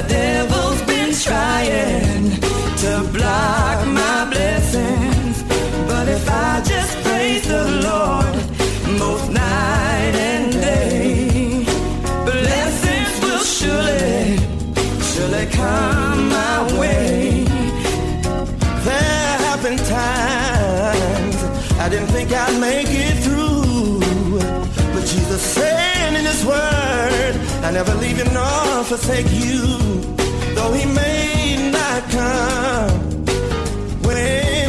The devil's been trying to block my blessings, but if I just praise the Lord both night and day, blessings will surely come my way. There have been times I didn't think I'd make it through, but Jesus said in his word, I never leave you nor forsake you. Though he may not come when